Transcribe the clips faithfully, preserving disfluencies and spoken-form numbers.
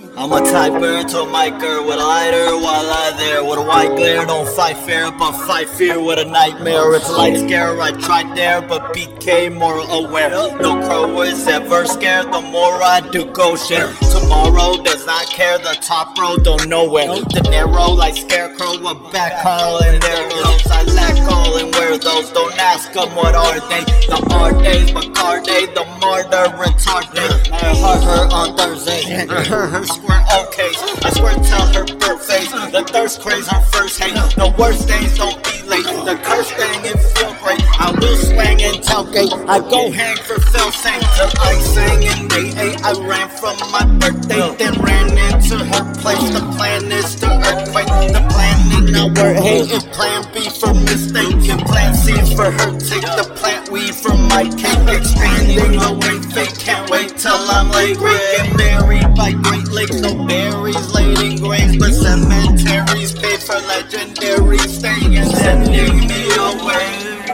I'm a typer to a micer with a lighter while I there with a white glare. Don't fight fair, but fight fear with a nightmare. It's a light scare, I tried there, but B K more aware. No crow is ever scared, the more I do go share. Tomorrow does not care, the top row don't know where. The narrow like scarecrow, a back call and there goes. I lack all and wear those, don't ask them what are they. The art days, but card day, the martyr retarded. I heard her on Thursday, her square okay. I swear tell her bird face, the thirst craze her first hate. The worst days don't be late, the curse thing it feel great. I will swing and tailgate, I go hang for Phil Saint. Till I sang and they ate, I ran from my birthday, then ran into her place. The plan is to earthquake, the plan is not worth hating. Plan B for mistaken, plan C for her take the plant weed from my cake. Expanding the way fake, can't wait till I'm late. Great get married by Great Lakes, no berries laid in graves, but cemeteries paid for legendary staying and sending me away.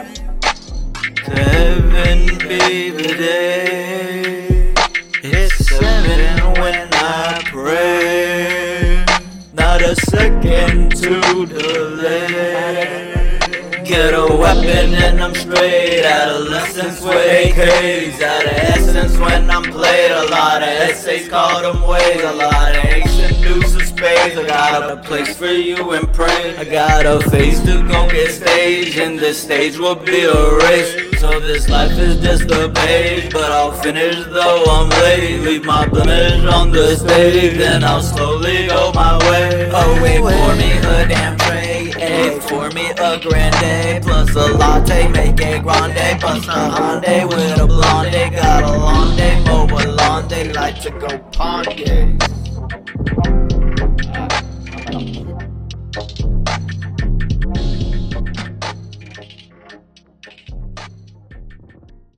To heaven be the day, it's seven when I pray, not a second to delay. Get a weapon and I'm straight. Adolescence with A Ks. Out of essence when I'm played. A lot of essays called them ways. A lot of ancient deuce of spades. I got a place for you and pray. I got a face to go get staged, and this stage will be a race. So this life is just a page, but I'll finish though I'm late. Leave my blemish on the stage, then I'll slowly go my way. Oh wait, pour me a damn tray, egg, pour me a grande, plus a latte, make a grande, plus a Hyundai with a blonde. Got a long day, mobile long day, like to go pond, yeah.